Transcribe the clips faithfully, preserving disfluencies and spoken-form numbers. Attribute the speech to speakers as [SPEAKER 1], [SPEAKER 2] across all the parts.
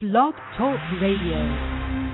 [SPEAKER 1] Blog Talk Radio.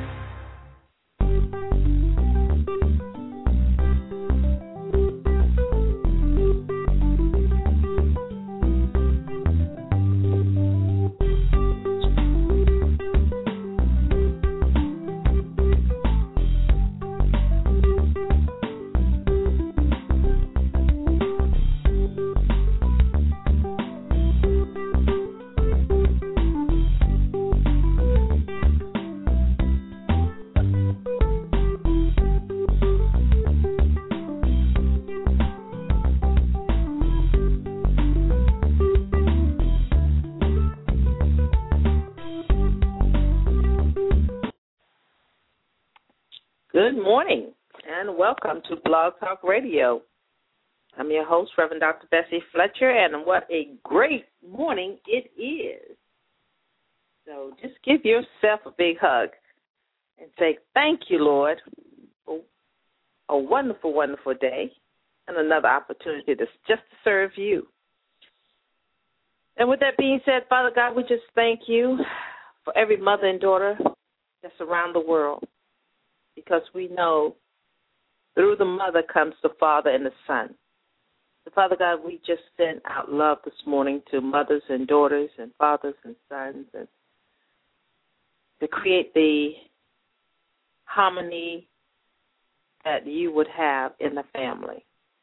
[SPEAKER 2] Good morning, and welcome to Blog Talk Radio. I'm your host, Reverend Doctor Bessie Fletcher, and what a great morning it is. So just give yourself a big hug and say, thank you, Lord, for a wonderful, wonderful day and another opportunity to just to serve you. And with that being said, Father God, we just thank you for every mother and daughter that's around the world, because we know through the mother comes the Father and the Son. So, Father God, we just send out love this morning to mothers and daughters and fathers and sons, and to create the harmony that you would have in the family.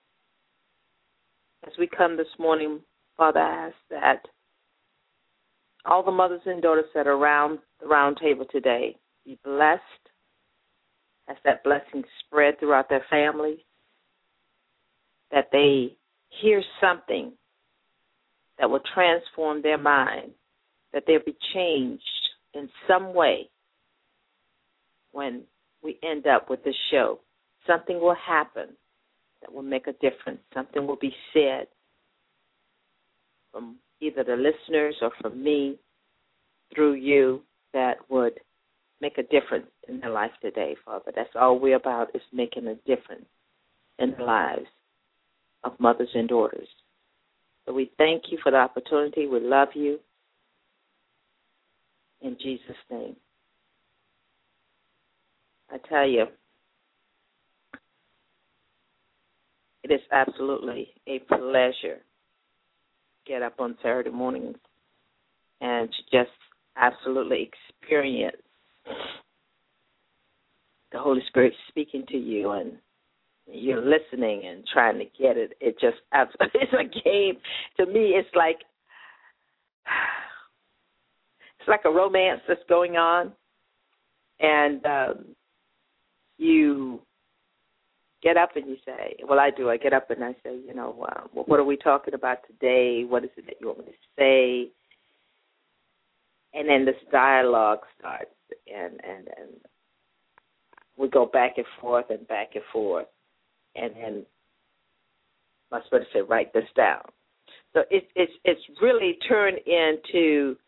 [SPEAKER 2] As we come this morning, Father, I ask that all the mothers and daughters that are around the round table today be blessed, as that blessing spread throughout their families, that they hear something that will transform their mind, that they'll be changed in some way when we end up with this show. Something will happen that will make a difference. Something will be said from either the listeners or from me through you that would make a difference in their life today, Father. That's all we're about, is making a difference in the lives of mothers and daughters. So we thank you for the opportunity. We love you. In Jesus' name. I tell you, it is absolutely a pleasure to get up on Saturday mornings and to just absolutely experience the Holy Spirit speaking to you, and you're listening and trying to get it. It just, it's a game. To me, it's like, it's like a romance that's going on, and um, you get up and you say, well, I do. I get up and I say, you know, uh, what are we talking about today? What is it that you want me to say? And then this dialogue starts, and, and, and we go back and forth and back and forth. And then my spirit said, write this down. So it, it's it's really turned into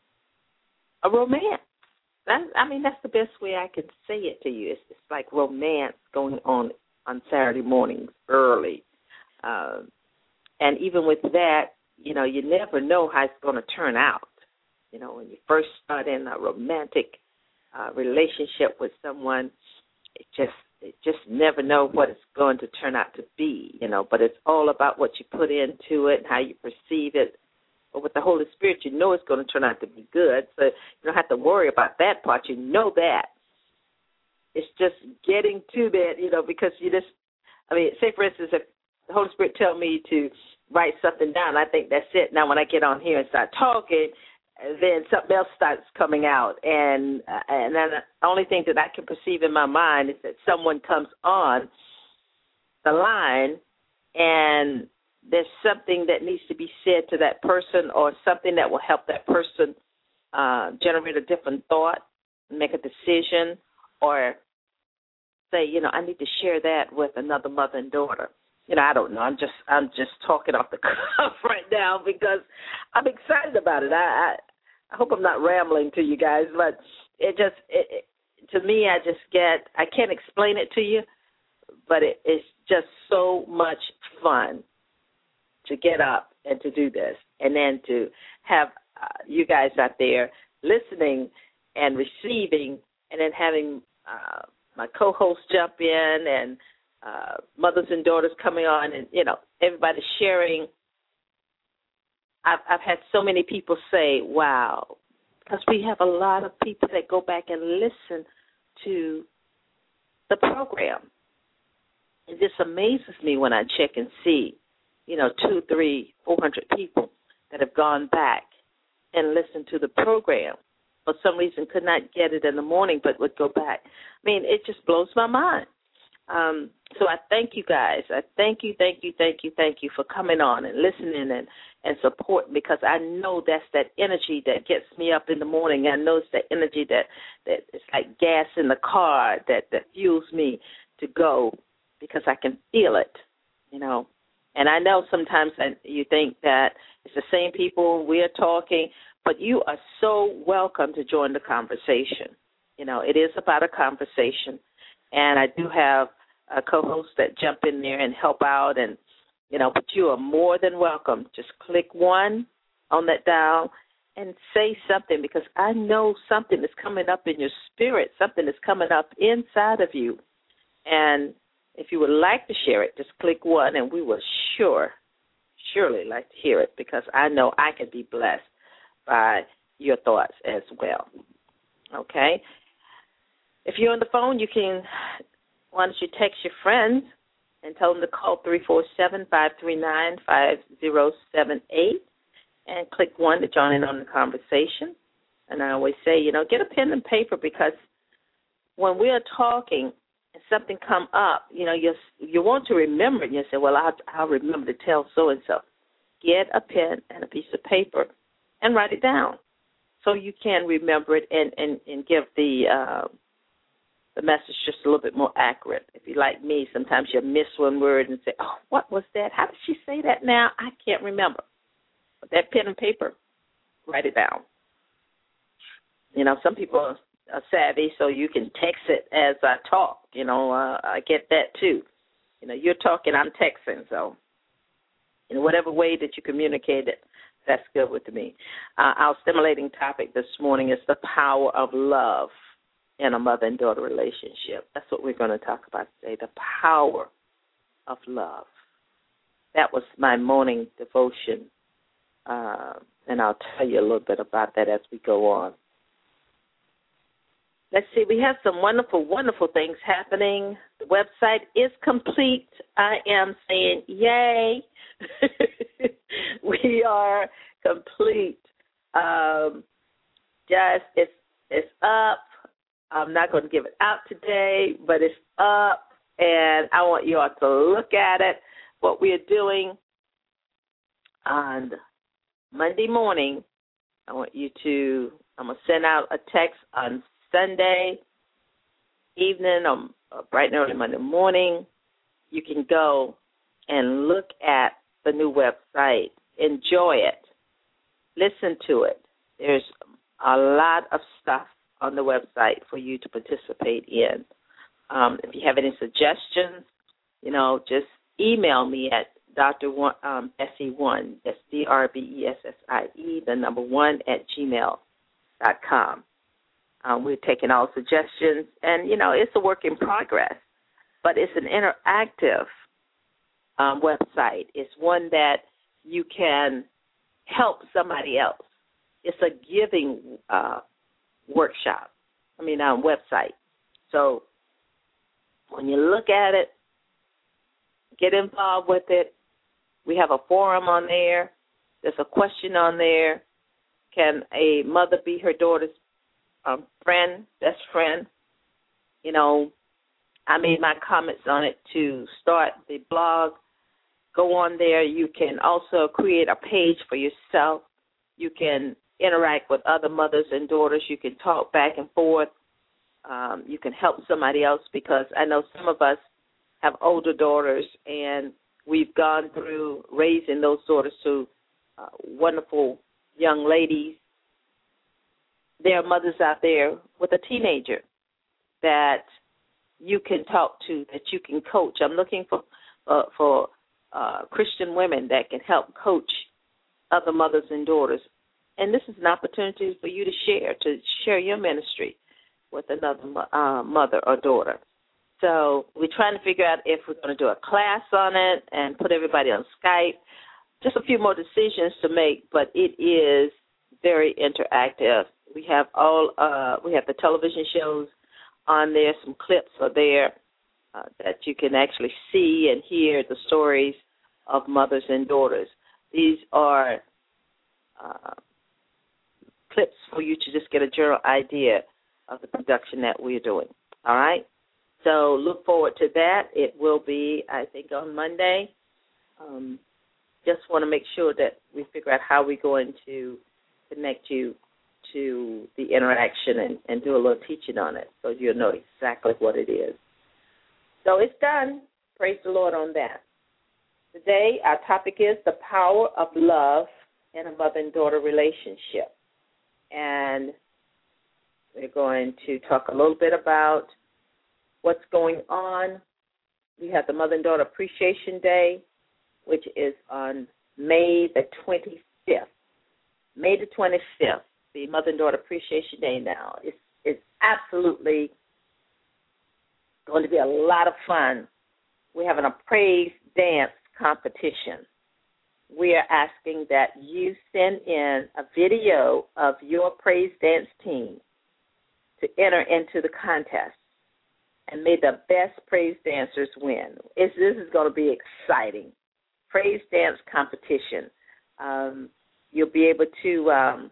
[SPEAKER 2] a romance. That, I mean, that's the best way I can say it to you. It's, it's like romance going on on Saturday mornings early. Um, and even with that, you know, you never know how it's going to turn out. You know, when you first start in a romantic uh, relationship with someone, it just it just never know what it's going to turn out to be, you know, but it's all about what you put into it and how you perceive it. But with the Holy Spirit, you know it's going to turn out to be good, so you don't have to worry about that part. You know that. It's just getting to that, you know, because you just, I mean, say, for instance, if the Holy Spirit tell me to write something down, I think that's it. Now when I get on here and start talking, then something else starts coming out, and uh, and then the only thing that I can perceive in my mind is that someone comes on the line, and there's something that needs to be said to that person, or something that will help that person uh, generate a different thought, make a decision, or say, you know, I need to share that with another mother and daughter. You know, I don't know. I'm just I'm just talking off the cuff right now because I'm excited about it. I, I I hope I'm not rambling to you guys, but it just it, it, to me, I just get I can't explain it to you, but it, it's just so much fun to get up and to do this, and then to have uh, you guys out there listening and receiving, and then having uh, my co-hosts jump in and uh, mothers and daughters coming on, and, you know, everybody sharing. I've, I've had so many people say, wow, because we have a lot of people that go back and listen to the program. It just amazes me when I check and see, you know, two, three, four hundred people that have gone back and listened to the program. For some reason could not get it in the morning but would go back. I mean, it just blows my mind. Um, so I thank you guys. I thank you, thank you, thank you, thank you for coming on and listening and, and supporting, because I know that's that energy that gets me up in the morning. I know it's that energy that, that it's like gas in the car that, that fuels me to go, because I can feel it, you know. And I know sometimes that you think that it's the same people we're talking, but you are so welcome to join the conversation. You know, it is about a conversation, and I do have a co-host that jump in there and help out, and, you know, but you are more than welcome. Just click one on that dial and say something, because I know something is coming up in your spirit, something is coming up inside of you. And if you would like to share it, just click one, and we will sure, surely like to hear it, because I know I can be blessed by your thoughts as well. Okay? If you're on the phone, you can, why don't you text your friends and tell them to call three four seven, five three nine, five zero seven eight and click one to join in on the conversation. And I always say, you know, get a pen and paper, because when we're talking and something come up, you know, you you want to remember it. And you say, well, I'll, I'll remember to tell so-and-so. Get a pen and a piece of paper and write it down so you can remember it and, and, and give the uh, the message just a little bit more accurate. If you're like me, sometimes you miss one word and say, oh, what was that? How did she say that now? I can't remember. But that pen and paper, write it down. You know, some people are are savvy, so you can text it as I talk. You know, uh, I get that too. You know, you're talking, I'm texting, so in whatever way that you communicate it, that's good with me. Uh, our stimulating topic this morning is the power of love in a mother and daughter relationship. That's what we're going to talk about today, the power of love. That was my morning devotion, uh, and I'll tell you a little bit about that as we go on. Let's see, we have some wonderful, wonderful things happening. The website is complete. I am saying yay. We are complete. Um, just, it's, it's up. I'm not going to give it out today, but it's up, and I want you all to look at it. What we are doing on Monday morning, I want you to, I'm going to send out a text on Sunday evening or bright and early Monday morning. You can go and look at the new website. Enjoy it. Listen to it. There's a lot of stuff on the website for you to participate in. Um, if you have any suggestions, you know, just email me at Doctor Um, Bessie one, that's D R B E S S I E, the number one, at gmail dot com. Um, we're taking all suggestions, and, you know, it's a work in progress, but it's an interactive um, website. It's one that you can help somebody else. It's a giving uh, workshop, I mean, um, website. So when you look at it, get involved with it. We have a forum on there. There's a question on there. Can a mother be her daughter's Um, friend, best friend? You know, I made my comments on it to start the blog. Go on there. You can also create a page for yourself. You can interact with other mothers and daughters. You can talk back and forth. Um, you can help somebody else, because I know some of us have older daughters, and we've gone through raising those daughters to uh, wonderful young ladies. There are mothers out there with a teenager that you can talk to, that you can coach. I'm looking for uh, for uh, Christian women that can help coach other mothers and daughters and this is an opportunity for you to share, to share your ministry with another uh, mother or daughter. So we're trying to figure out if we're going to do a class on it and put everybody on Skype. Just a few more decisions to make, but it is very interactive. We have all uh, we have the television shows on there. Some clips are there uh, that you can actually see and hear the stories of mothers and daughters. These are uh, clips for you to just get a general idea of the production that we're doing. All right? So look forward to that. It will be, I think, on Monday. Um, just want to make sure that we figure out how we're going to connect you to the interaction and, and do a little teaching on it so you'll know exactly what it is. So it's done. Praise the Lord on that. Today, our topic is the power of love in a mother and daughter relationship. And we're going to talk a little bit about what's going on. We have the Mother and Daughter Appreciation Day, which is on May the twenty-fifth. May the twenty-fifth, the Mother and Daughter Appreciation Day now. It's, it's absolutely going to be a lot of fun. We're having a praise dance competition. We are asking that you send in a video of your praise dance team to enter into the contest. And may the best praise dancers win. It's, this is going to be exciting. Praise dance competition. Um, you'll be able to um,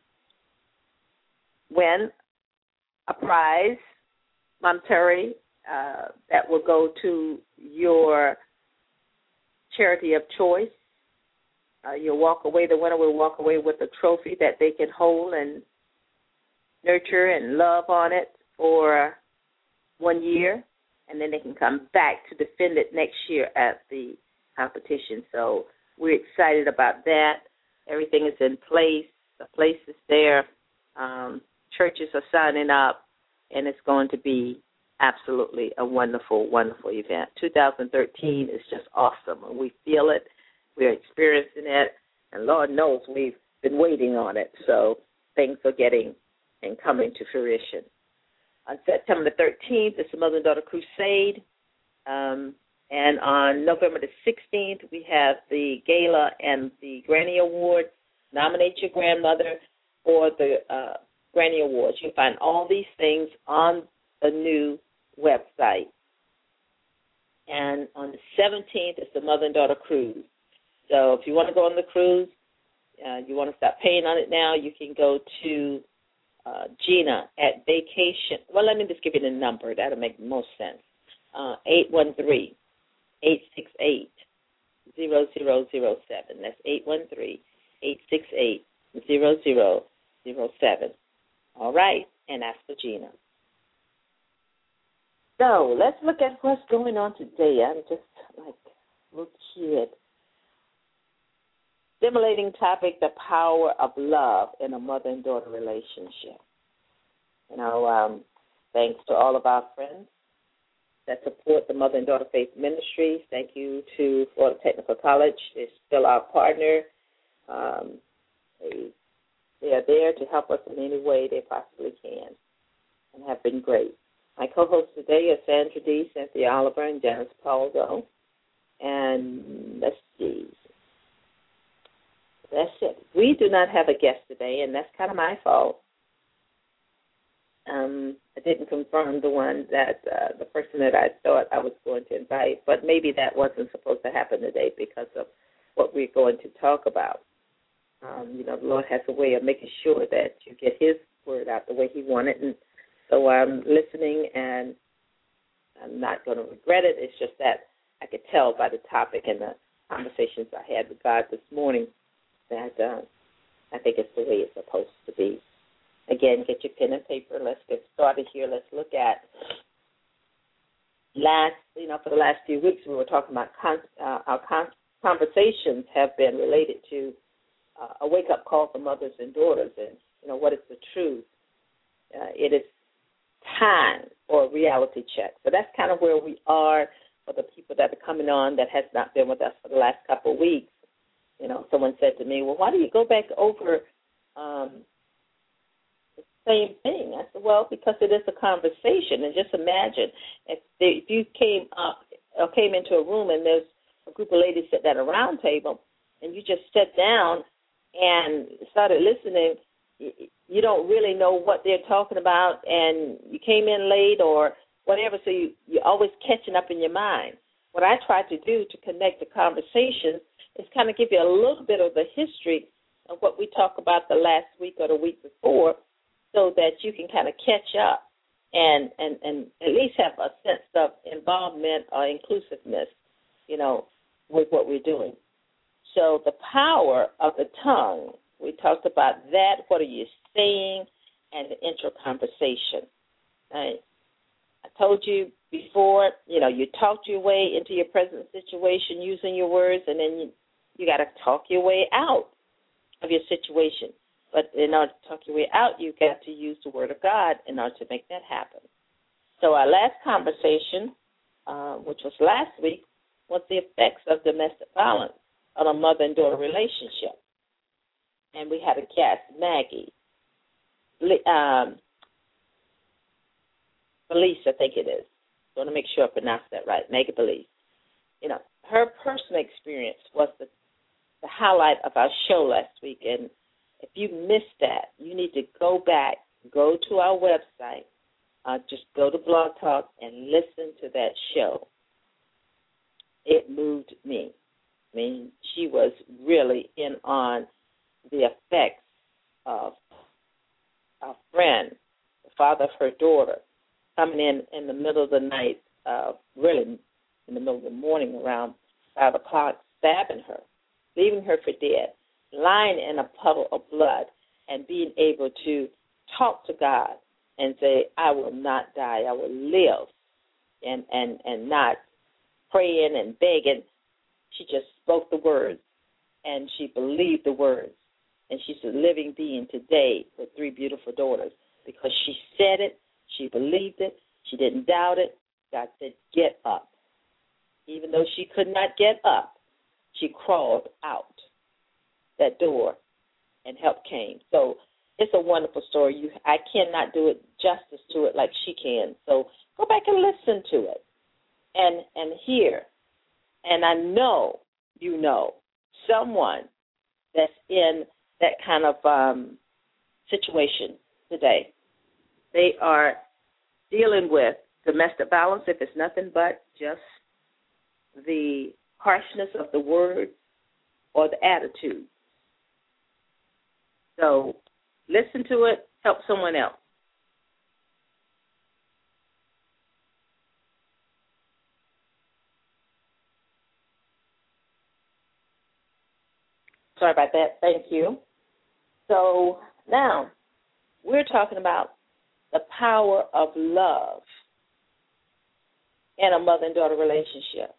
[SPEAKER 2] win a prize, monetary, uh, that will go to your charity of choice. Uh, you'll walk away, the winner will walk away with a trophy that they can hold and nurture and love on it for one year, and then they can come back to defend it next year at the competition. So we're excited about that. Everything is in place. The place is there. Um, churches are signing up, and it's going to be absolutely a wonderful, wonderful event. two thousand thirteen is just awesome, and we feel it. We're experiencing it, and Lord knows we've been waiting on it. So things are getting and coming to fruition. On September the thirteenth, it's the Mother and Daughter Crusade. Um, and on November the sixteenth, we have the Gala and the Granny Awards. Nominate your grandmother for the uh, Granny Awards. You'll find all these things on the new website. And on the seventeenth, it's the Mother and Daughter Cruise. So if you want to go on the cruise, uh, you want to stop paying on it now, you can go to uh, Gina at Vacation. Well, let me just give you the number. That'll make most sense. Uh, eight one three, eight six eight, zero zero zero seven. That's eight one three, eight six eight, zero zero zero seven. All right, and ask for Gina. So let's look at what's going on today. I'm just like a little kid. Stimulating topic, the power of love in a mother and daughter relationship. You know, um, thanks to all of our friends that support the Mother and Daughter Faith Ministries. Thank you to Florida Technical College. They're still our partner. Um, they, they are there to help us in any way they possibly can and have been great. My co-hosts today are Sandra D., Cynthia Oliver, and Janice Paldo. And let's see. That's it. We do not have a guest today, and that's kind of my fault. Um, I didn't confirm the one that uh, the person that I thought I was going to invite, but maybe that wasn't supposed to happen today because of what we're going to talk about. Um, you know, the Lord has a way of making sure that you get His word out the way He wanted, and so I'm listening, and I'm not going to regret it. It's just that I could tell by the topic and the conversations I had with God this morning that uh, I think it's the way it's supposed to be. Again, get your pen and paper. Let's get started here. Let's look at last, you know, for the last few weeks we were talking about con- uh, our con- conversations have been related to uh, a wake-up call for mothers and daughters and, you know, what is the truth. Uh, it is time for a reality check. So that's kind of where we are for the people that are coming on that has not been with us for the last couple of weeks. You know, someone said to me, well, why do you go back over um, the same thing. I said, well, because it is a conversation. And just imagine if, they, if you came up or came into a room and there's a group of ladies sitting at a round table and you just sat down and started listening, you don't really know what they're talking about, and you came in late or whatever, so you, you're always catching up in your mind. What I try to do to connect the conversations is kind of give you a little bit of the history of what we talked about the last week or the week before, so that you can kind of catch up and, and, and at least have a sense of involvement or inclusiveness, you know, with what we're doing. So the power of the tongue, we talked about that, what are you saying, and the inter-conversation. Right? I told you before, you know, you talked your way into your present situation using your words, and then you, you got to talk your way out of your situation. But in order to talk your way out, you've got to use the Word of God in order to make that happen. So our last conversation, uh, which was last week, was the effects of domestic violence on a mother and daughter relationship. And we had a guest, Maggie. Um, Belize, I think it is. I want to make sure I pronounce that right, Maggie Belize. You know, her personal experience was the, the highlight of our show last week. And if you missed that, you need to go back, go to our website, uh, just go to Blog Talk and listen to that show. It moved me. I mean, she was really in on the effects of a friend, the father of her daughter, coming in in the middle of the night, uh, really in the middle of the morning around five o'clock, stabbing her, leaving her for dead, lying in a puddle of blood, and being able to talk to God and say, I will not die, I will live, and, and, and not praying and begging. She just spoke the words, and she believed the words. And she's a living being today with three beautiful daughters because she said it, she believed it, she didn't doubt it. God said, get up. Even though she could not get up, she crawled out that door and help came. So it's a wonderful story. You, I cannot do it justice to it like she can. So go back and listen to it and, and hear. And I know you know someone that's in that kind of um, situation today. They are dealing with domestic violence, if it's nothing but just the harshness of the word or the attitude. So listen to it, help someone else. Sorry about that. Thank you. So now we're talking about the power of love in a mother and daughter relationship.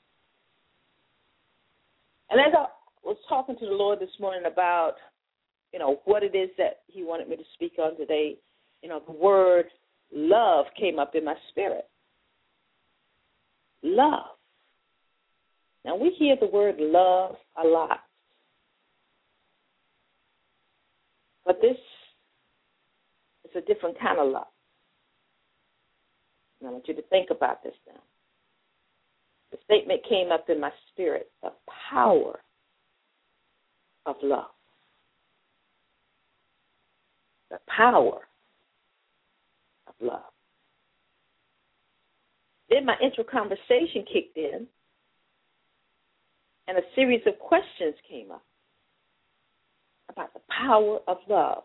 [SPEAKER 2] And as I was talking to the Lord this morning about, you know, what it is that he wanted me to speak on today, you know, the word love came up in my spirit. Love. Now, we hear the word love a lot. But this is a different kind of love. And I want you to think about this now. The statement came up in my spirit, the power of love. The power of love. Then my intro conversation kicked in, and a series of questions came up about the power of love.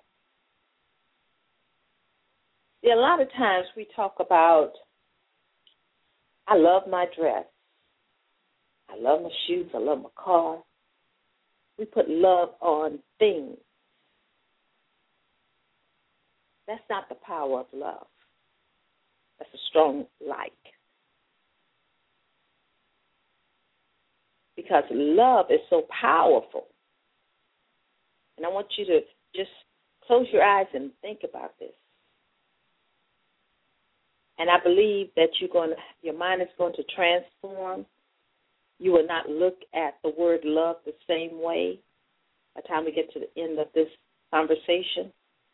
[SPEAKER 2] See, a lot of times we talk about, I love my dress. I love my shoes. I love my car. We put love on things. That's not the power of love. That's a strong like. Because love is so powerful. And I want you to just close your eyes and think about this. And I believe that you're going to, your mind is going to transform. You will not look at the word love the same way by the time we get to the end of this conversation.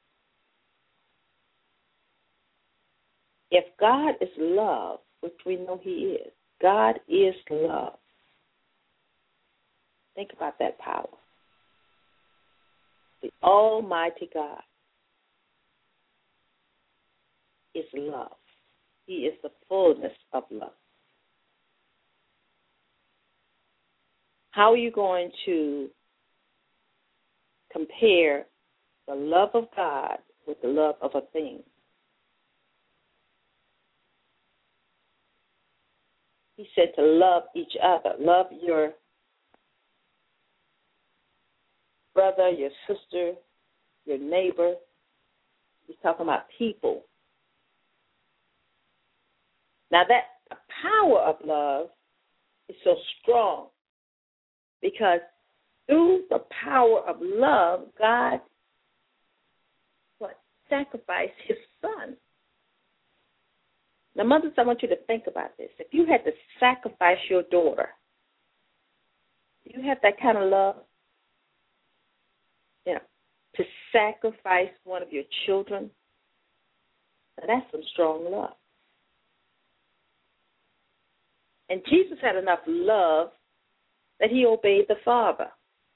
[SPEAKER 2] If God is love, which we know He is, God is love. Think about that power. The Almighty God is love. He is the fullness of love. How are you going to compare the love of God with the love of a thing? He said to love each other. Love your brother, your sister, your neighbor. He's talking about people. Now that the power of love is so strong because through the power of love, God what, sacrificed His Son. Now, mothers, I want you to think about this. If you had to sacrifice your daughter, do you have that kind of love? You know, to sacrifice one of your children? Now, that's some strong love. And Jesus had enough love that He obeyed the Father.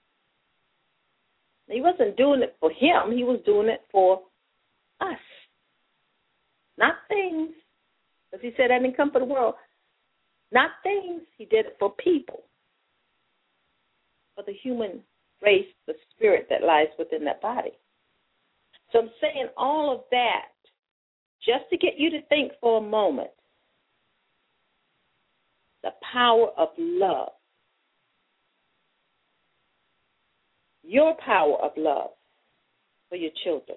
[SPEAKER 2] Now, He wasn't doing it for Him. He was doing it for us. Not things. Because He said, I didn't come for the world. Not things. He did it for people. For the human race, the spirit that lies within that body. So I'm saying all of that just to get you to think for a moment. The power of love. Your power of love for your children.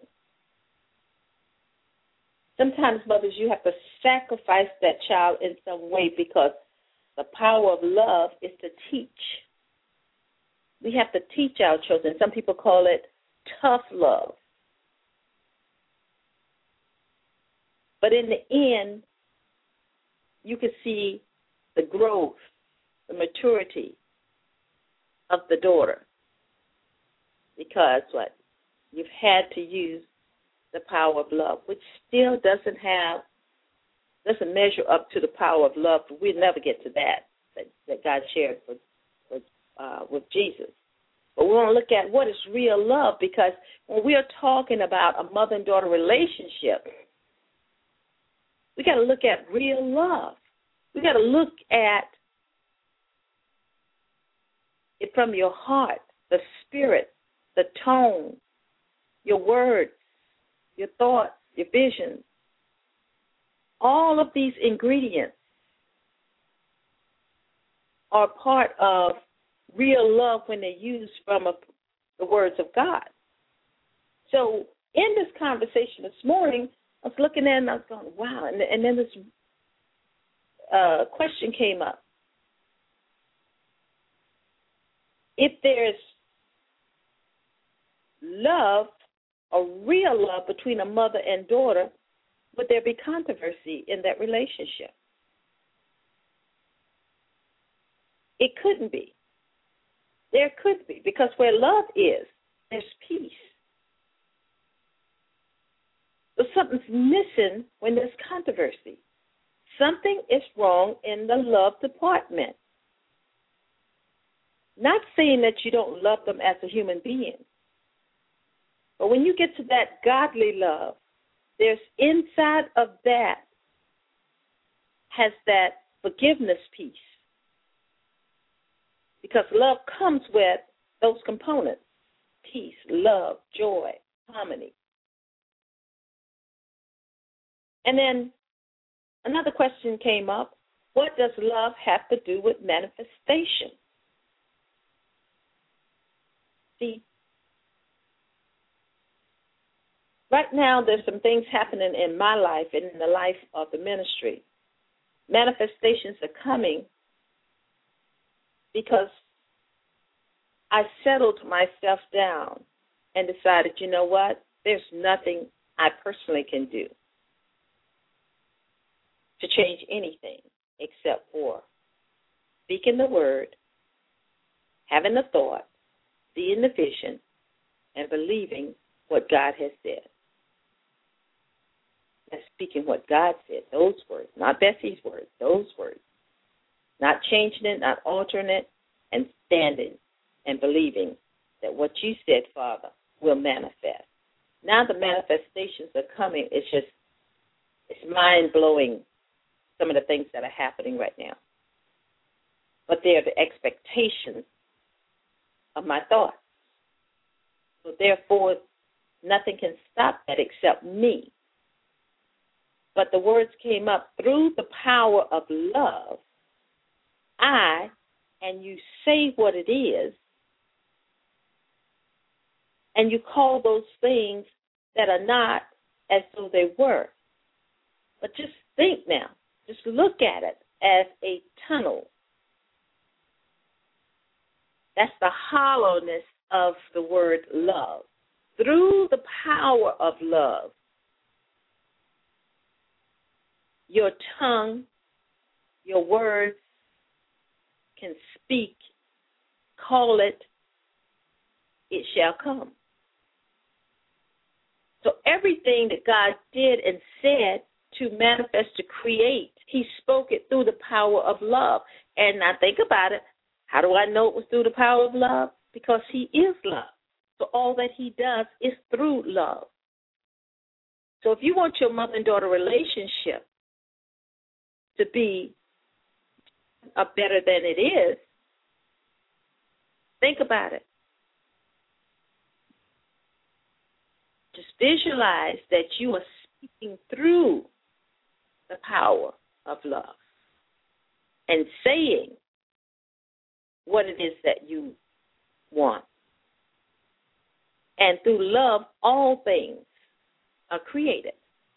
[SPEAKER 2] Sometimes, mothers, you have to sacrifice that child in some way because the power of love is to teach. We have to teach our children. Some people call it tough love. But in the end, you can see the growth, the maturity of the daughter. Because what? You've had to use the power of love, which still doesn't have, doesn't measure up to the power of love. We'll never get to that, that, that God shared with, with, uh, with Jesus. But we want to look at what is real love, because when we are talking about a mother and daughter relationship, we got to look at real love. We got to look at it from your heart, the spirit, the tone, your words, your thoughts, your visions. All of these ingredients are part of real love when they're used from a, the words of God. So in this conversation this morning, I was looking at it and I was going, wow. And, and then this uh, question came up. If there's love, a real love between a mother and daughter, would there be controversy in that relationship? It couldn't be. There could be, because where love is, there's peace. But something's missing when there's controversy. Something is wrong in the love department. Not saying that you don't love them as a human being. But when you get to that godly love, there's inside of that has that forgiveness piece. Because love comes with those components, peace, love, joy, harmony. And then another question came up, what does love have to do with manifestation? See, right now there's some things happening in my life and in the life of the ministry. Manifestations are coming because I settled myself down and decided, you know what, there's nothing I personally can do to change anything except for speaking the word, having the thought, seeing the vision, and believing what God has said. That's speaking what God said, those words, not Bessie's words, those words. Not changing it, not altering it, and standing and believing that what you said, Father, will manifest. Now the manifestations are coming. It's just, it's mind-blowing, some of the things that are happening right now. But they are the expectations of my thoughts. So therefore, nothing can stop that except me. But the words came up through the power of love. I, and you say what it is, and you call those things that are not as though they were. But just think now, just look at it as a tunnel. That's the hollowness of the word love. Through the power of love, your tongue, your words can speak, call it, it shall come. So everything that God did and said to manifest, to create, he spoke it through the power of love. And now think about it. How do I know it was through the power of love? Because he is love. So all that he does is through love. So if you want your mother and daughter relationship to be a better than it is, think about it. Just visualize that you are speaking through the power of love and saying what it is that you want. And through love, all things are created.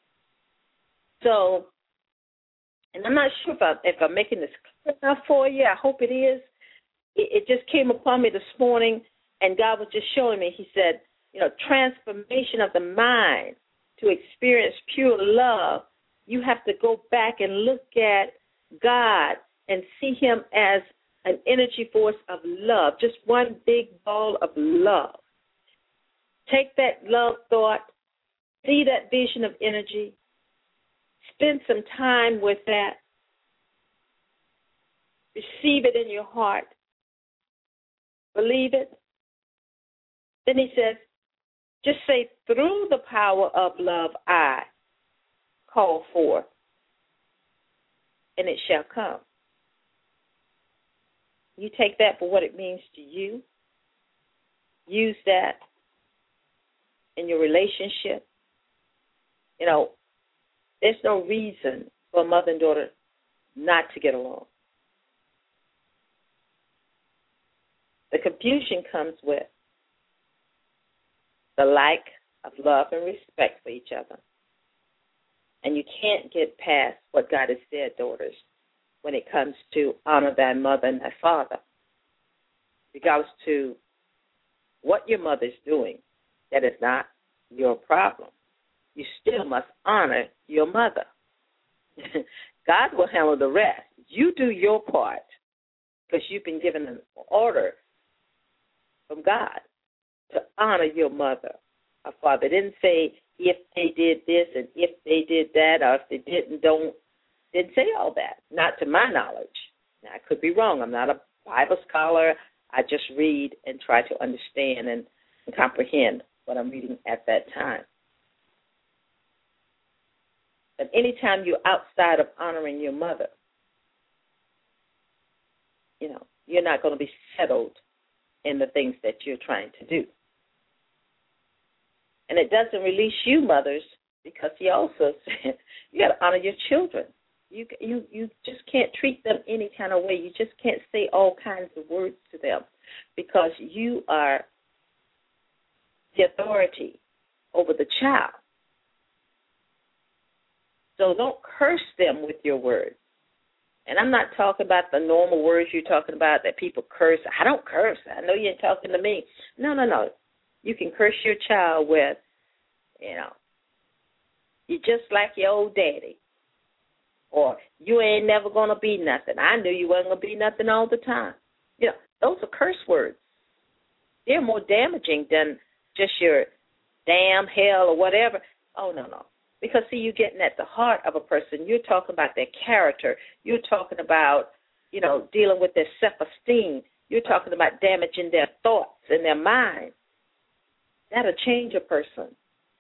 [SPEAKER 2] So, and I'm not sure if, I, if I'm making this clear enough for you. I hope it is. It, it just came upon me this morning, and God was just showing me. He said, you know, transformation of the mind to experience pure love. You have to go back and look at God and see him as an energy force of love, just one big ball of love. Take that love thought, see that vision of energy, spend some time with that, receive it in your heart, believe it. Then he says, just say, through the power of love, I call forth, and it shall come. You take that for what it means to you. Use that in your relationship. You know, there's no reason for a mother and daughter not to get along. The confusion comes with the lack of love and respect for each other. And you can't get past what God has said, daughters, when it comes to honor thy mother and thy father. Regardless to what your mother's doing, that is not your problem. You still must honor your mother. God will handle the rest. You do your part because you've been given an order from God to honor your mother or father. It didn't say if they did this and if they did that, or if they didn't, don't. Didn't say all that, not to my knowledge. Now, I could be wrong. I'm not a Bible scholar. I just read and try to understand and, and comprehend what I'm reading at that time. But anytime you're outside of honoring your mother, you know, you're not going to be settled in the things that you're trying to do. And it doesn't release you, mothers, because he also said you got to honor your children. You you you just can't treat them any kind of way. You just can't say all kinds of words to them because you are the authority over the child. So don't curse them with your words. And I'm not talking about the normal words you're talking about that people curse. I don't curse. I know you ain't talking to me. No, no, no. You can curse your child with, you know, you're just like your old daddy. Or you ain't never going to be nothing. I knew you wasn't going to be nothing all the time. You know, those are curse words. They're more damaging than just your damn, hell, or whatever. Oh, no, no. Because, see, you're getting at the heart of a person. You're talking about their character. You're talking about, you know, dealing with their self-esteem. You're talking about damaging their thoughts and their mind. That'll change a person.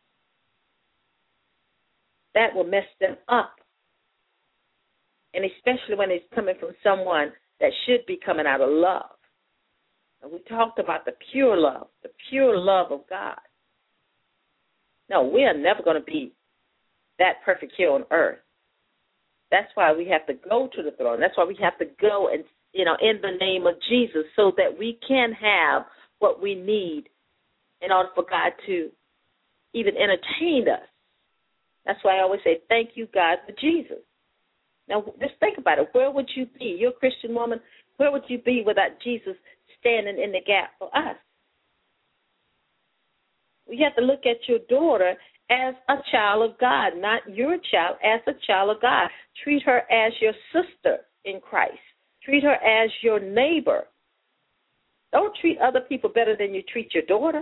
[SPEAKER 2] That will mess them up. And especially when it's coming from someone that should be coming out of love. And we talked about the pure love, the pure love of God. No, we are never going to be that perfect here on earth. That's why we have to go to the throne. That's why we have to go and, you know, in the name of Jesus so that we can have what we need in order for God to even entertain us. That's why I always say, thank you, God, for Jesus. Now, just think about it. Where would you be? You're a Christian woman. Where would you be without Jesus standing in the gap for us? You have to look at your daughter as a child of God, not your child, as a child of God. Treat her as your sister in Christ. Treat her as your neighbor. Don't treat other people better than you treat your daughter.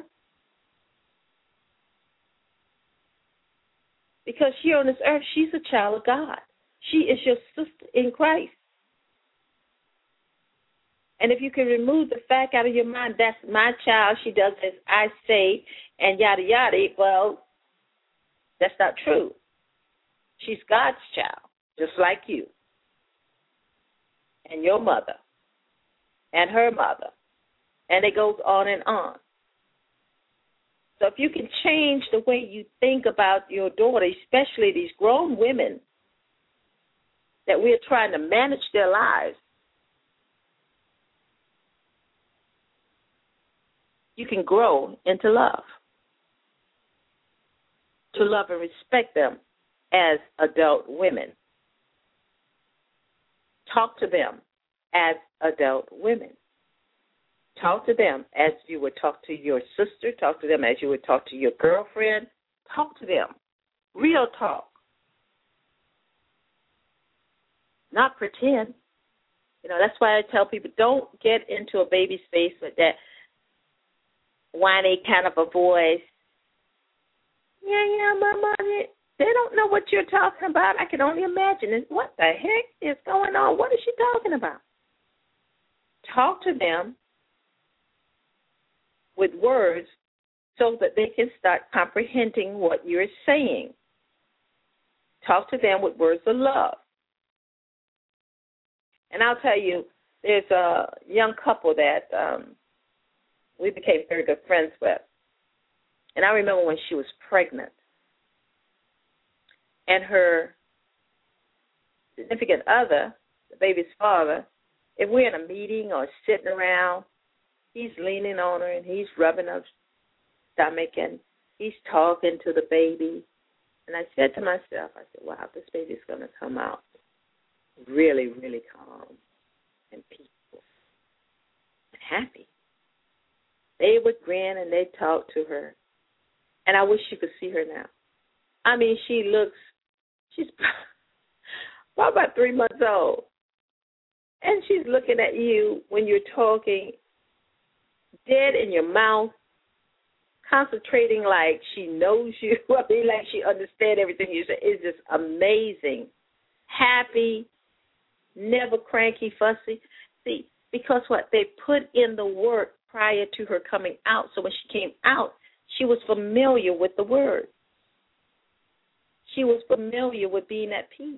[SPEAKER 2] Because here on this earth, she's a child of God. She is your sister in Christ. And if you can remove the fact out of your mind, that's my child, she does as I say, and yada, yada, well, that's not true. She's God's child, just like you, and your mother, and her mother, and it goes on and on. So if you can change the way you think about your daughter, especially these grown women that we're trying to manage their lives, you can grow into love, to love and respect them as adult women. Talk to them as adult women. Talk to them as you would talk to your sister. Talk to them as you would talk to your girlfriend. Talk to them. Real talk. Not pretend. You know, that's why I tell people, don't get into a baby's face with that whiny kind of a voice. Yeah, yeah, mama. They don't know what you're talking about. I can only imagine. What the heck is going on? What is she talking about? Talk to them with words so that they can start comprehending what you're saying. Talk to them with words of love. And I'll tell you, there's a young couple that um, we became very good friends with. And I remember when she was pregnant. And her significant other, the baby's father, if we're in a meeting or sitting around, he's leaning on her and he's rubbing her stomach and he's talking to the baby. And I said to myself, I said, wow, this baby's going to come out really, really calm and peaceful and happy. They would grin and they'd talk to her. And I wish you could see her now. I mean, she looks, she's probably about three months old. And she's looking at you when you're talking, dead in your mouth, concentrating like she knows you. I mean, like she understands everything you say. It's just amazing. Happy, never cranky, fussy. See, because what? They put in the work prior to her coming out. So when she came out, she was familiar with the word. She was familiar with being at peace.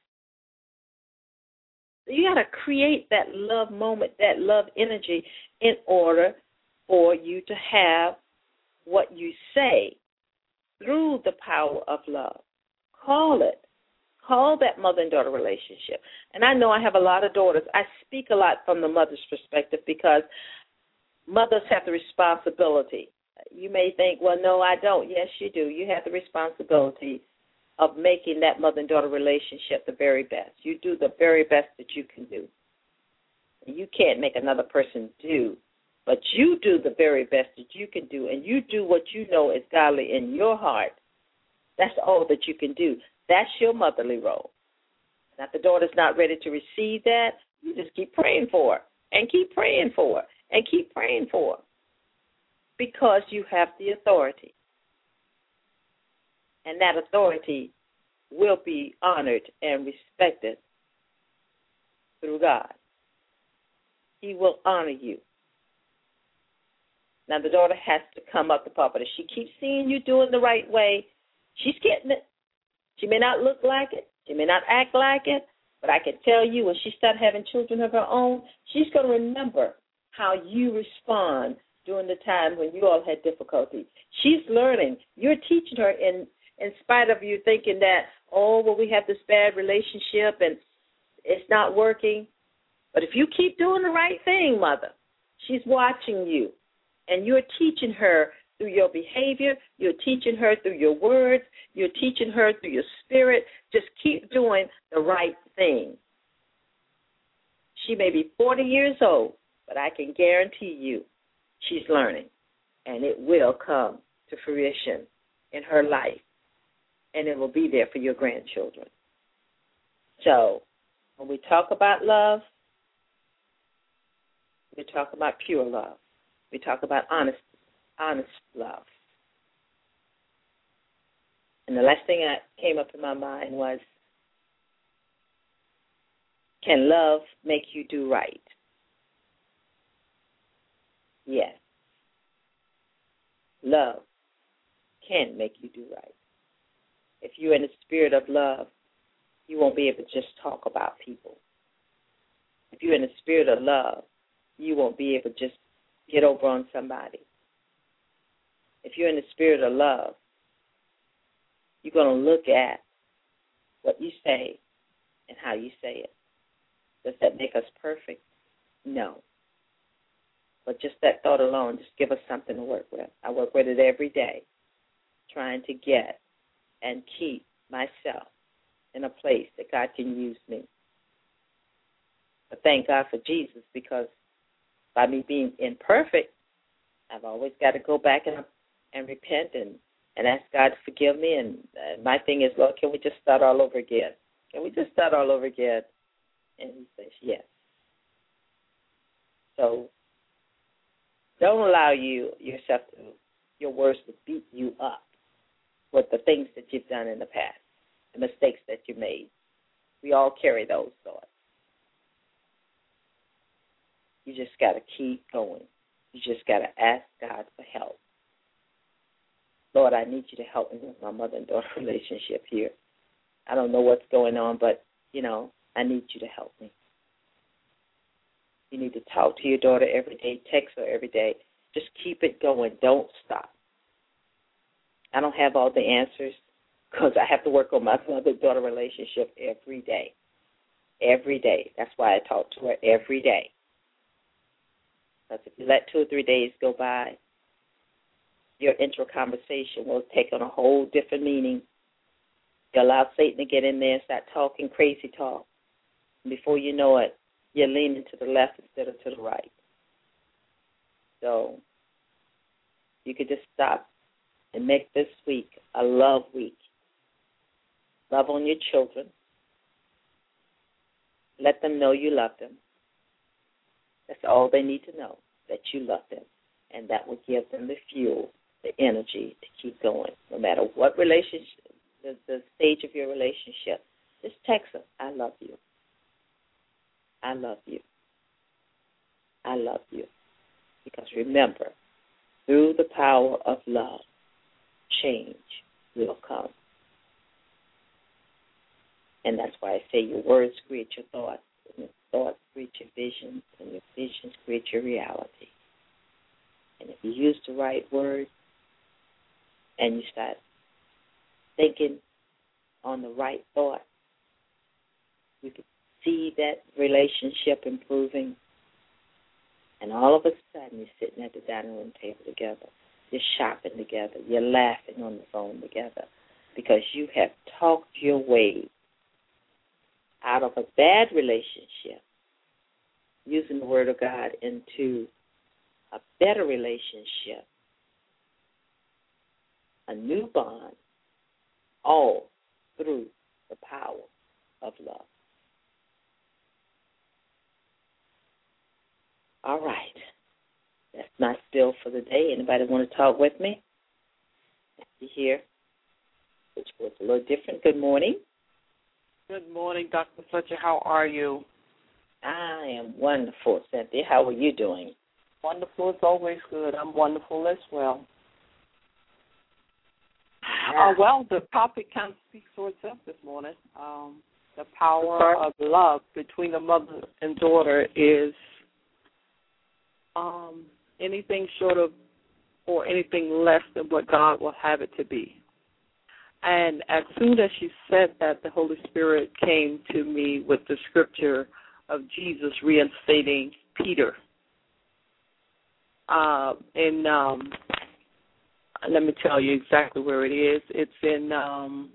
[SPEAKER 2] You got to create that love moment, that love energy in order for you to have what you say through the power of love. Call it. Call that mother and daughter relationship. And I know I have a lot of daughters. I speak a lot from the mother's perspective because mothers have the responsibility. You may think, well, no, I don't. Yes, you do. You have the responsibility of making that mother and daughter relationship the very best. You do the very best that you can do. You can't make another person do, but you do the very best that you can do, and you do what you know is godly in your heart. That's all that you can do. That's your motherly role. Now, if the daughter's not ready to receive that, you just keep praying for her, and keep praying for her, and keep praying for her, because you have the authority. and that authority will be honored and respected through God. He will honor you. Now, the daughter has to come up to Papa. If she keeps seeing you doing the right way, she's getting it. She may not look like it. She may not act like it. But I can tell you, when she starts having children of her own, she's going to remember how you respond during the time when you all had difficulty. She's learning. You're teaching her in, in spite of you thinking that, oh, well, we have this bad relationship and it's not working. But if you keep doing the right thing, Mother, she's watching you. And you're teaching her through your behavior. You're teaching her through your words. You're teaching her through your spirit. Just keep doing the right thing. She may be forty years old, but I can guarantee you she's learning, and it will come to fruition in her life, and it will be there for your grandchildren. So when we talk about love, we talk about pure love. We talk about honest, honest love. And the last thing that came up in my mind was, can love make you do right? Yes. Love can make you do right. If you're in the spirit of love, you won't be able to just talk about people. If you're in the spirit of love, you won't be able to just get over on somebody. If you're in the spirit of love, you're going to look at what you say and how you say it. Does that make us perfect? No. But just that thought alone, just give us something to work with. I work with it every day, trying to get and keep myself in a place that God can use me. But thank God for Jesus, because by me being imperfect, I've always got to go back and and repent and, and ask God to forgive me. And uh, my thing is, Lord, can we just start all over again? Can we just start all over again? And he says, yes. So don't allow you yourself to, your words to beat you up with the things that you've done in the past, the mistakes that you made. We all carry those thoughts. You just got to keep going. You just got to ask God for help. Lord, I need you to help me with my mother and daughter relationship here. I don't know what's going on, but, you know, I need you to help me. You need to talk to your daughter every day, text her every day. Just keep it going. Don't stop. I don't have all the answers because I have to work on my mother-daughter relationship every day. Every day. That's why I talk to her every day. Because if you let two or three days go by, your intra-conversation will take on a whole different meaning. You allow Satan to get in there and start talking crazy talk. And before you know it, you're leaning to the left instead of to the right. So you could just stop and make this week a love week. Love on your children. Let them know you love them. That's all they need to know, that you love them. And that will give them the fuel, the energy to keep going. No matter what relationship, the, the stage of your relationship, just text them, I love you. I love you. I love you. Because remember, through the power of love, change will come. And that's why I say your words create your thoughts, and your thoughts create your visions, and your visions create your reality. And if you use the right words and you start thinking on the right thought, you can see that relationship improving. And all of a sudden, you're sitting at the dining room table together. You're shopping together. You're laughing on the phone together because you have talked your way out of a bad relationship, using the Word of God into a better relationship, a new bond, all through the power of love. All right. That's my spill for the day. Anybody want to talk with me? You're here. which was a little different. Good morning.
[SPEAKER 3] Good morning, Doctor Fletcher. How are you?
[SPEAKER 2] I am wonderful, Cynthia. How are you doing?
[SPEAKER 3] Wonderful is always good. I'm wonderful as well.
[SPEAKER 2] Yeah.
[SPEAKER 3] Uh, well, the topic kind of speaks for itself this morning. Um, the power of love between a mother and daughter is um, anything short of or anything less than what God will have it to be. And as soon as she said that, the Holy Spirit came to me with the scripture of Jesus reinstating Peter. Uh, in um, let me tell you exactly where it is. It's in um,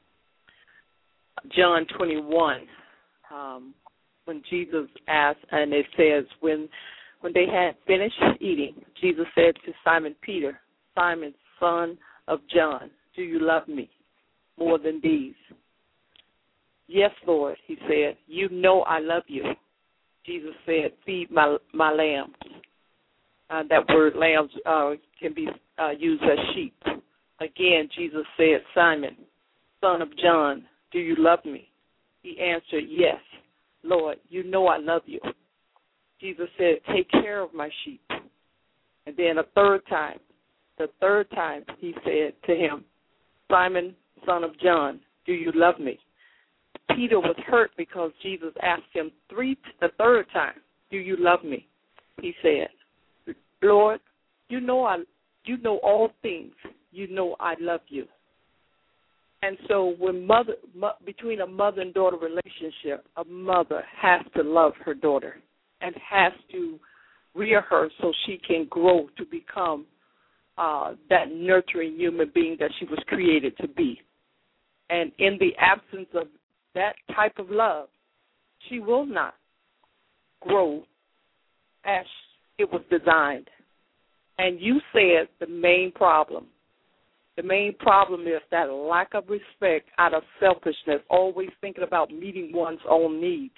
[SPEAKER 3] John twenty-one, um, when Jesus asked, and it says, when when they had finished eating, Jesus said to Simon Peter, Simon, son of John, do you love me more than these? Yes, Lord, he said, you know I love you. Jesus said, feed my my lambs. Uh, that word lambs uh, can be uh, used as sheep. Again, Jesus said, Simon, son of John, do you love me? He answered, yes, Lord, you know I love you. Jesus said, take care of my sheep. And then a third time, the third time he said to him, Simon, son of John, do you love me? Peter was hurt because Jesus asked him three, the third time, do you love me? He said, Lord, you know I, you know all things. You know I love you. And so when mother, mo- between a mother and daughter relationship, a mother has to love her daughter and has to rear her so she can grow to become uh, that nurturing human being that she was created to be. And in the absence of that type of love, she will not grow as it was designed. And you said the main problem. The main problem is that lack of respect out of selfishness, always thinking about meeting one's own needs.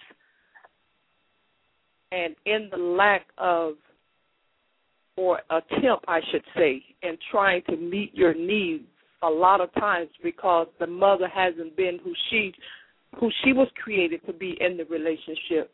[SPEAKER 3] And in the lack of, or attempt, I should say, in trying to meet your needs a lot of times because the mother hasn't been who she who she was created to be in the relationship.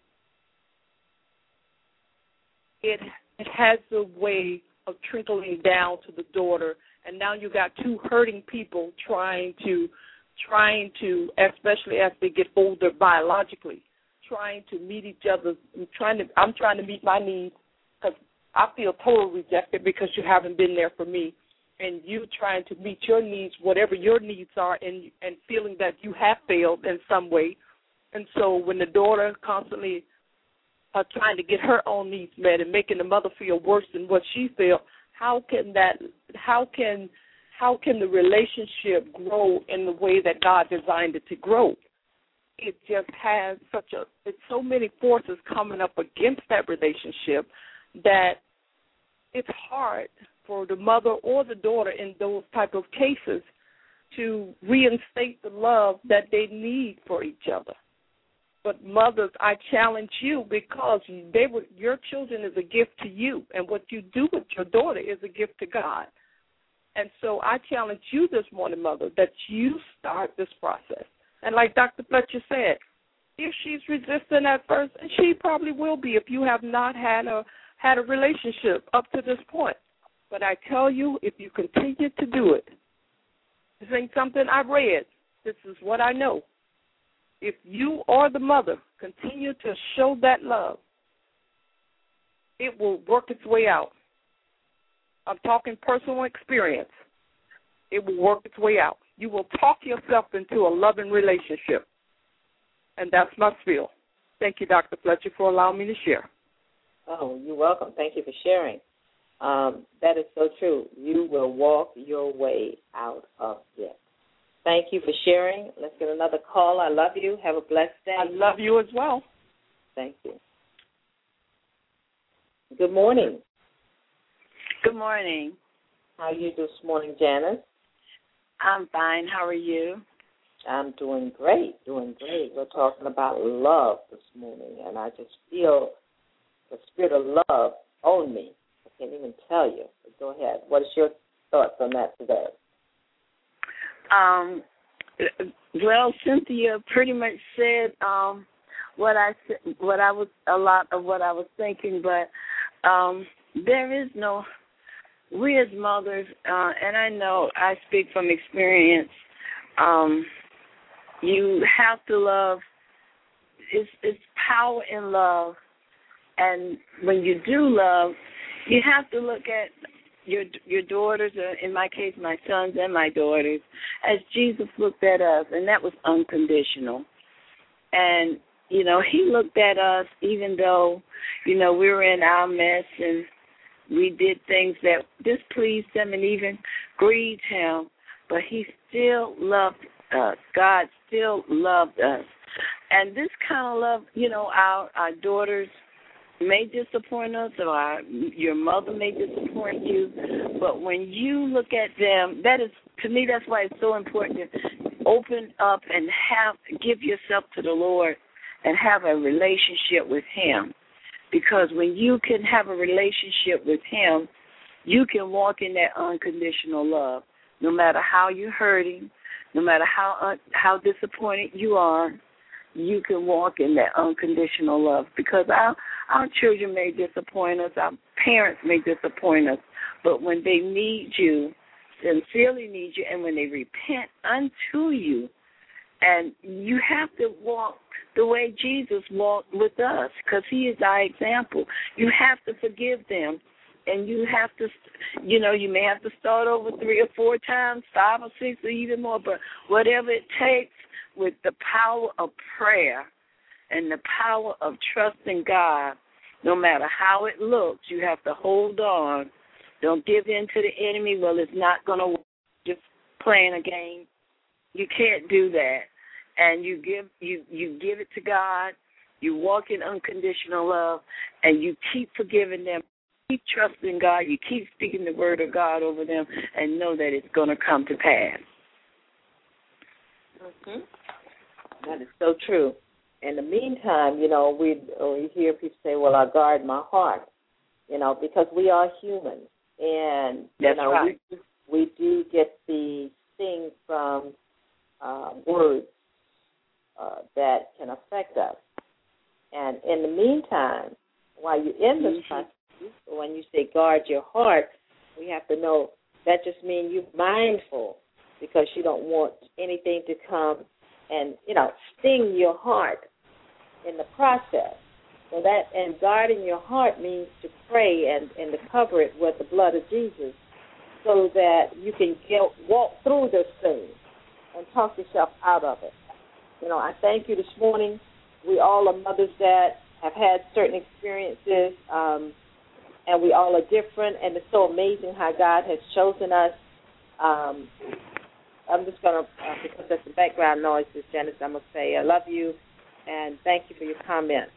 [SPEAKER 3] It it has a way of trickling down to the daughter, and now you got two hurting people trying to trying to, especially as they get older biologically, trying to meet each other. I'm trying to I'm trying to meet my needs because I feel totally rejected because you haven't been there for me, and you trying to meet your needs, whatever your needs are, and and feeling that you have failed in some way. And so when the daughter constantly uh, trying to get her own needs met and making the mother feel worse than what she feels, how can that? How can how can the relationship grow in the way that God designed it to grow? It just has such a it's so many forces coming up against that relationship that it's hard for the mother or the daughter in those type of cases to reinstate the love that they need for each other. But mothers, I challenge you because they were, your children is a gift to you, and what you do with your daughter is a gift to God. And so I challenge you this morning, mother, that you start this process. And like Doctor Fletcher said, if she's resistant at first, and she probably will be if you have not had a had a relationship up to this point. But I tell you, if you continue to do it, this ain't something I read. This is what I know. If you or the mother continue to show that love, it will work its way out. I'm talking personal experience. It will work its way out. You will talk yourself into a loving relationship. And that's my spiel. Thank you, Doctor Fletcher, for allowing me to share.
[SPEAKER 2] Oh, you're welcome. Thank you for sharing. Um, that is so true. You will walk your way out of it. Thank you for sharing. Let's get another call. I love you. Have a blessed day.
[SPEAKER 3] I love you as well.
[SPEAKER 2] Thank you. Good morning.
[SPEAKER 4] Good morning.
[SPEAKER 2] How are you this morning, Janice?
[SPEAKER 4] I'm fine. How are you?
[SPEAKER 2] I'm doing great, doing great. We're talking about love this morning, and I just feel the spirit of love on me. I can't even tell you. But go ahead. What is your thoughts on that today?
[SPEAKER 4] Um, well, Cynthia pretty much said um, what I said, what I was a lot of what I was thinking, but um, there is no. We as mothers, uh, and I know I speak from experience. Um, you have to love. It's, it's power in love, and when you do love, you have to look at your your daughters, uh, in my case, my sons and my daughters, as Jesus looked at us, and that was unconditional. And you know, He looked at us even though, you know, we were in our mess and we did things that displeased Him and even grieved Him, but He still loved us. God still loved us. And this kind of love, you know, our, our daughters may disappoint us, or our, your mother may disappoint you, but when you look at them, that is, to me, that's why it's so important to open up and have, give yourself to the Lord and have a relationship with Him. Because when you can have a relationship with Him, you can walk in that unconditional love. No matter how you're hurting, no matter how un- how disappointed you are, you can walk in that unconditional love. Because our, our children may disappoint us, our parents may disappoint us, but when they need you, sincerely need you, and when they repent unto you, and you have to walk the way Jesus walked with us, because He is our example. You have to forgive them, and you have to, you know, you may have to start over three or four times, five or six or even more, but whatever it takes, with the power of prayer and the power of trusting God, no matter how it looks, you have to hold on. Don't give in to the enemy. Well, it's not going to work. Just playing a game. You can't do that. And you give you, you give it to God. You walk in unconditional love, and you keep forgiving them. Keep trusting God. You keep speaking the word of God over them, and know that it's going to come to pass.
[SPEAKER 2] Mm-hmm. That is so true. In the meantime, you know, we we hear people say, "Well, I guard my heart," you know, because we are human, and
[SPEAKER 4] That's
[SPEAKER 2] you know,
[SPEAKER 4] right.
[SPEAKER 2] we we do get the sting from uh, words uh, that can affect us. And in the meantime, while you're in this
[SPEAKER 4] Mm-hmm.
[SPEAKER 2] process, when you say guard your heart, we have to know that just means you're mindful, because you don't want anything to come and, you know, sting your heart in the process. So that, and guarding your heart means to pray and, and to cover it with the blood of Jesus, so that you can get, walk through this thing and talk yourself out of it. You know, I thank you this morning. We all are mothers that have had certain experiences, um, and we all are different, and it's so amazing how God has chosen us. Um, I'm just going to, uh, because there's some background noises, Janice, I'm going to say I love you, and thank you for your comments.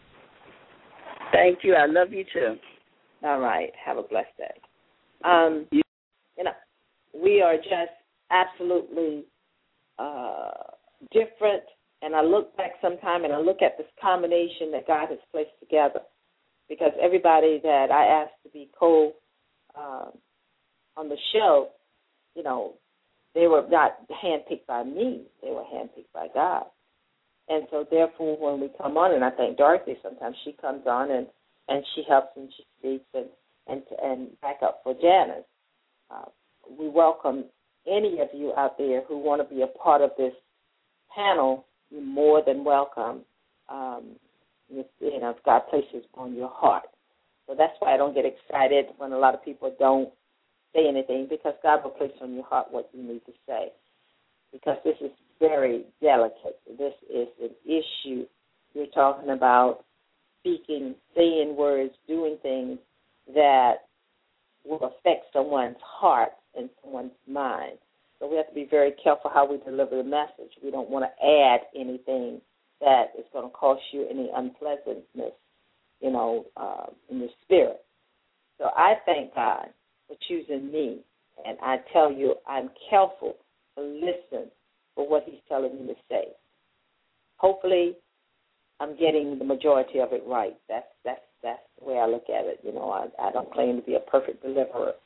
[SPEAKER 4] Thank you. I love you too.
[SPEAKER 2] All right. Have a blessed day. Um, you know, we are just absolutely uh, different, and I look back sometime and I look at this combination that God has placed together, because everybody that I asked to be co uh, on the show, you know, they were not handpicked by me. They were handpicked by God. And so, therefore, when we come on, and I think Dorothy, sometimes she comes on and, and she helps and she speaks and, and, and back up for Janice. Uh, we welcome any of you out there who want to be a part of this panel. You're more than welcome. Um, you know, if God places on your heart. So that's why I don't get excited when a lot of people don't say anything, because God will place on your heart what you need to say. Because this is very delicate. This is an issue. You're talking about speaking, saying words, doing things that will affect someone's heart and someone's mind. So we have to be very careful how we deliver the message. We don't want to add anything that is going to cause you any unpleasantness, you know, uh, in your spirit. So I thank God for choosing me, and I tell you, I'm careful to listen for what He's telling me to say. Hopefully, I'm getting the majority of it right. That's that's that's the way I look at it. You know, I, I don't claim to be a perfect deliverer,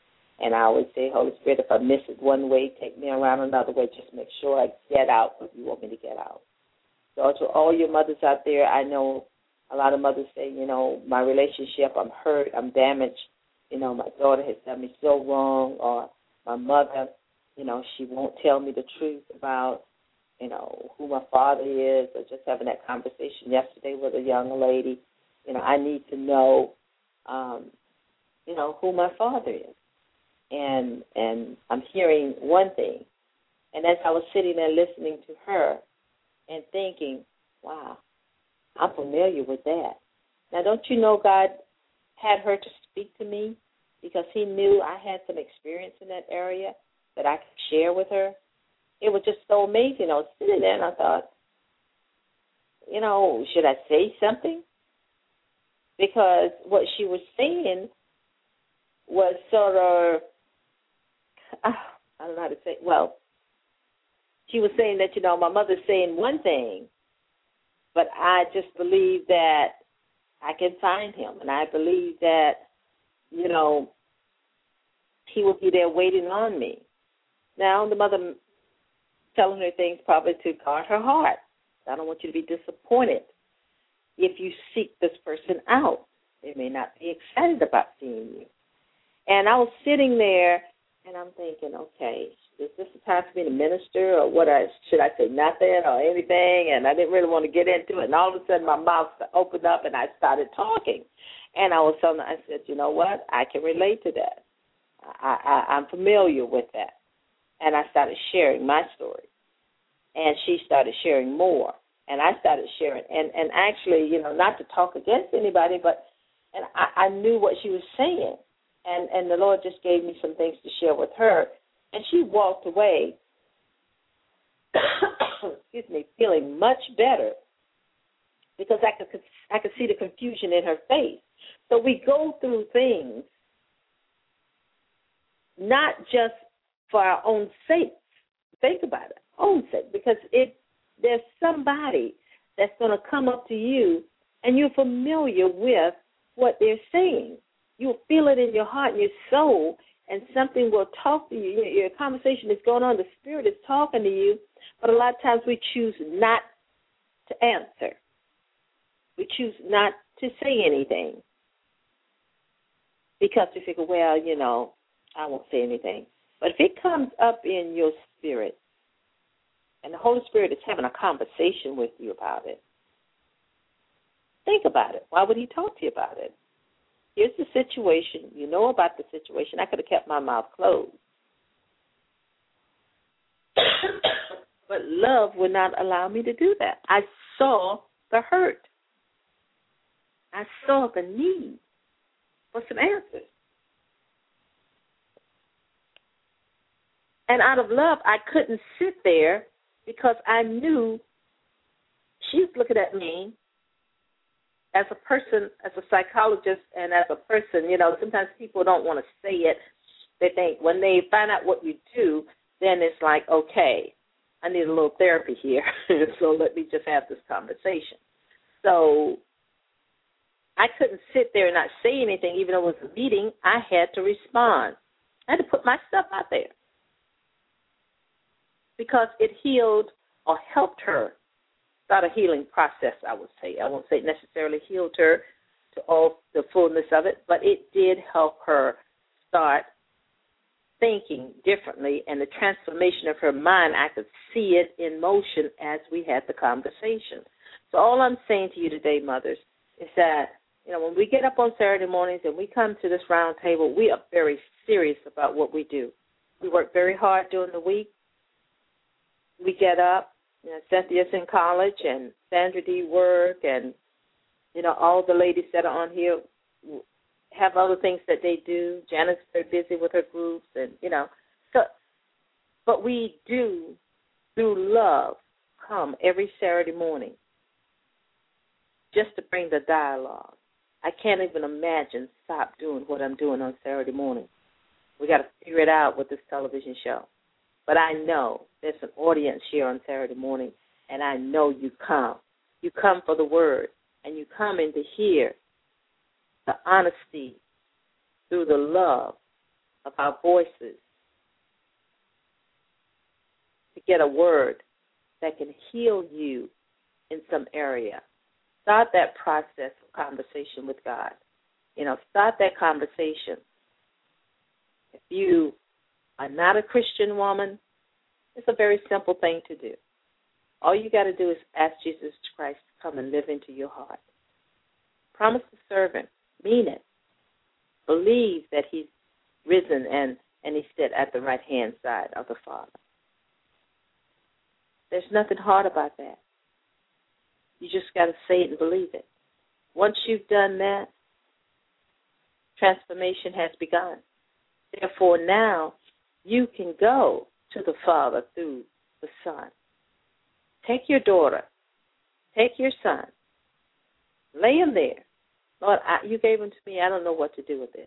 [SPEAKER 2] And I always say, Holy Spirit, if I miss it one way, take me around another way. Just make sure I get out what you want me to get out. So to all your mothers out there, I know a lot of mothers say, you know, my relationship, I'm hurt, I'm damaged. You know, my daughter has done me so wrong, or my mother, you know, she won't tell me the truth about, you know, who my father is, or just having that conversation yesterday with a young lady. You know, I need to know, um, you know, who my father is. And and I'm hearing one thing. And as I was sitting there listening to her and thinking, wow, I'm familiar with that. Now, don't you know God had her to speak to me because he knew I had some experience in that area that I could share with her? It was just so amazing. I was sitting there and I thought, you know, should I say something? Because what she was saying was sort of, I don't know how to say, well, she was saying that, you know, my mother's saying one thing, but I just believe that I can find him, and I believe that, you know, he will be there waiting on me. Now, the mother telling her things probably to guard her heart. I don't want you to be disappointed if you seek this person out. They may not be excited about seeing you. And I was sitting there, and I'm thinking, okay, is this the time for me to minister, or what? I should I say nothing or anything? And I didn't really want to get into it. And all of a sudden, my mouth opened up, and I started talking. And I was telling her, I said, you know what? I can relate to that. I, I, I'm familiar with that. And I started sharing my story. And she started sharing more. And I started sharing. And, and actually, you know, not to talk against anybody, but and I, I knew what she was saying. And, and the Lord just gave me some things to share with her. And she walked away, excuse me, feeling much better because I could I could see the confusion in her face. So we go through things not just for our own sake. Think about it, own sake, because it there's somebody that's going to come up to you and you're familiar with what they're saying. You'll feel it in your heart and your soul, and something will talk to you. Your conversation is going on. The Spirit is talking to you, but a lot of times we choose not to answer. We choose not to say anything because we figure, well, you know, I won't say anything. But if it comes up in your spirit and the Holy Spirit is having a conversation with you about it, think about it. Why would he talk to you about it? Here's the situation. You know about the situation. I could have kept my mouth closed. But love would not allow me to do that. I saw the hurt. I saw the need for some answers. And out of love, I couldn't sit there because I knew she was looking at me as a person, as a psychologist, and as a person. You know, sometimes people don't want to say it. They think when they find out what you do, then it's like, okay, I need a little therapy here, so let me just have this conversation. So I couldn't sit there and not say anything, even though it was a meeting. I had to respond. I had to put my stuff out there because it healed or helped her start a healing process, I would say. I won't say it necessarily healed her to all the fullness of it, but it did help her start thinking differently, and the transformation of her mind, I could see it in motion as we had the conversation. So all I'm saying to you today, mothers, is that, you know, when we get up on Saturday mornings and we come to this round table, we are very serious about what we do. We work very hard during the week. We get up. You know, Cynthia's in college, and Sandra D. work, and, you know, all the ladies that are on here have other things that they do. Janet's very busy with her groups, and, you know. So, but we do, through love, come every Saturday morning just to bring the dialogue. I can't even imagine stop doing what I'm doing on Saturday morning. We got to figure it out with this television show. But I know there's an audience here on Saturday morning, and I know you come. You come for the word, and you come in to hear the honesty through the love of our voices to get a word that can heal you in some area. Start that process of conversation with God. You know, start that conversation. If you are not a Christian woman, it's a very simple thing to do. All you got to do is ask Jesus Christ to come and live into your heart. Promise to serve him. Mean it. Believe that he's risen and, and he sit at the right-hand side of the Father. There's nothing hard about that. You just got to say it and believe it. Once you've done that, transformation has begun. Therefore, now you can go to the Father through the Son. Take your daughter. Take your son. Lay him there. Lord, I, you gave him to me. I don't know what to do with this.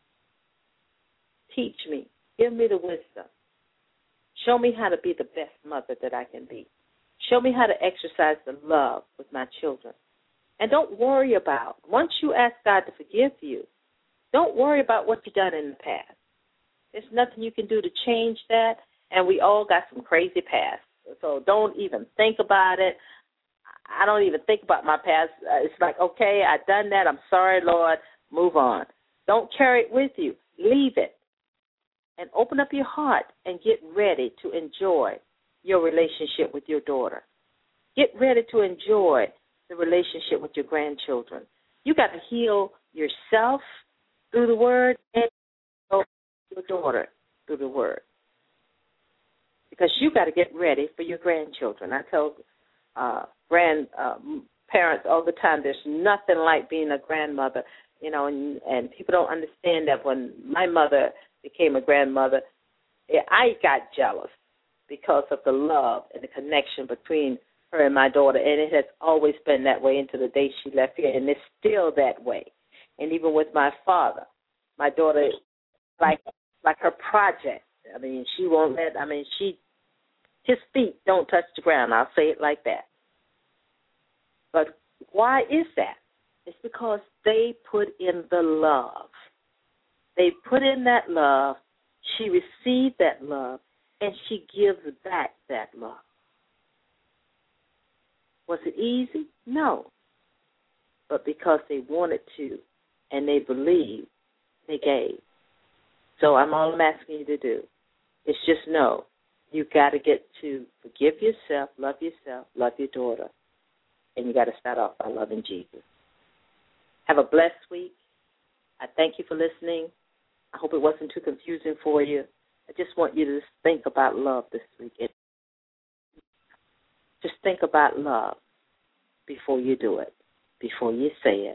[SPEAKER 2] Teach me. Give me the wisdom. Show me how to be the best mother that I can be. Show me how to exercise the love with my children. And don't worry about, once you ask God to forgive you, don't worry about what you've done in the past. There's nothing you can do to change that, and we all got some crazy past. So don't even think about it. I don't even think about my past. It's like, okay, I've done that. I'm sorry, Lord. Move on. Don't carry it with you. Leave it. And open up your heart and get ready to enjoy your relationship with your daughter. Get ready to enjoy the relationship with your grandchildren. You got to heal yourself through the Word and your daughter through the Word. Because you got to get ready for your grandchildren. I tell uh, grandparents uh, all the time, there's nothing like being a grandmother, you know, and, and people don't understand that. When my mother became a grandmother, I got jealous because of the love and the connection between her and my daughter, and it has always been that way until the day she left here, and it's still that way. And even with my father, my daughter, like like her project. I mean, she won't let, I mean, she, his feet don't touch the ground. I'll say it like that. But why is that? It's because they put in the love. They put in that love. She received that love, and she gives back that love. Was it easy? No. But because they wanted to and they believed, they gave. So I'm all I'm asking you to do is just know you got to get to forgive yourself, love yourself, love your daughter, and you got to start off by loving Jesus. Have a blessed week. I thank you for listening. I hope it wasn't too confusing for you. I just want you to just think about love this week. Just think about love before you do it, before you say it.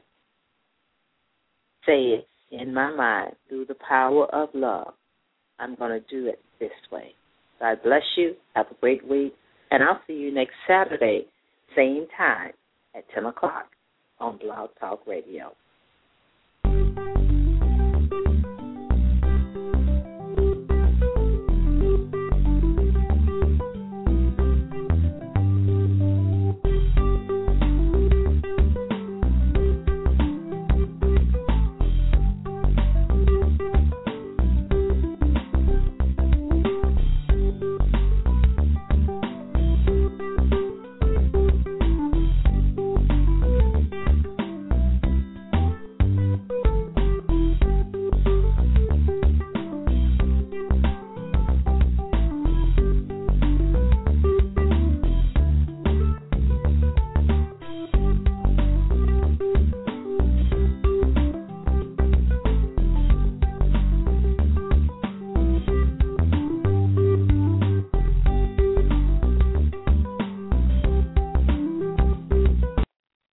[SPEAKER 2] Say it in my mind through the power of love. I'm going to do it this way. God bless you. Have a great week. And I'll see you next Saturday, same time at ten o'clock on Blog Talk Radio.